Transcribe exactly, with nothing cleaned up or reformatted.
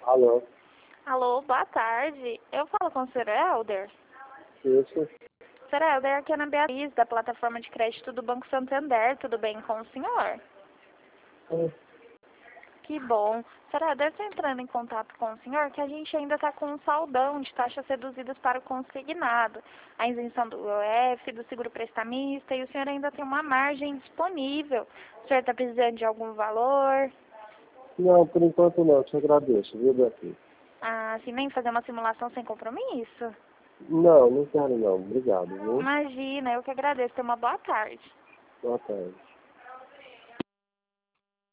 Alô? Alô, boa tarde. Eu falo com o senhor Helder. Isso. senhor Helder, aqui é Ana Beatriz, da plataforma de crédito do Banco Santander. Tudo bem com o senhor? Hum. Que bom. senhor Helder, estou entrando em contato com o senhor que a gente ainda está com um saldão de taxas reduzidas para o consignado. A isenção do U F, do seguro prestamista, e o senhor ainda tem uma margem disponível. O senhor está precisando de algum valor? Não, por enquanto não. Te agradeço, viu, Beatriz? Ah, assim, nem fazer uma simulação sem compromisso? Não, não quero não. Obrigado, viu? Imagina, eu que agradeço. Tenha uma boa tarde. Boa tarde.